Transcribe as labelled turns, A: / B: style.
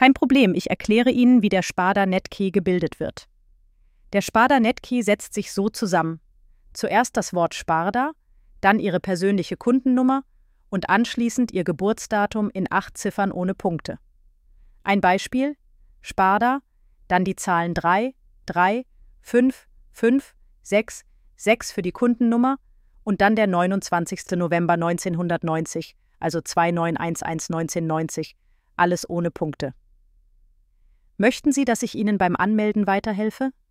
A: Kein Problem, ich erkläre Ihnen, wie der Sparda Netkey gebildet wird. Der Sparda Netkey setzt sich so zusammen. Zuerst das Wort Sparda, dann Ihre persönliche Kundennummer und anschließend Ihr Geburtsdatum in 8 Ziffern ohne Punkte. Ein Beispiel: Sparda, dann die Zahlen 3, 3, 5, 5, 6, 6 für die Kundennummer und dann der 29. November 1990, also 29111990, alles ohne Punkte. Möchten Sie, dass ich Ihnen beim Anmelden weiterhelfe?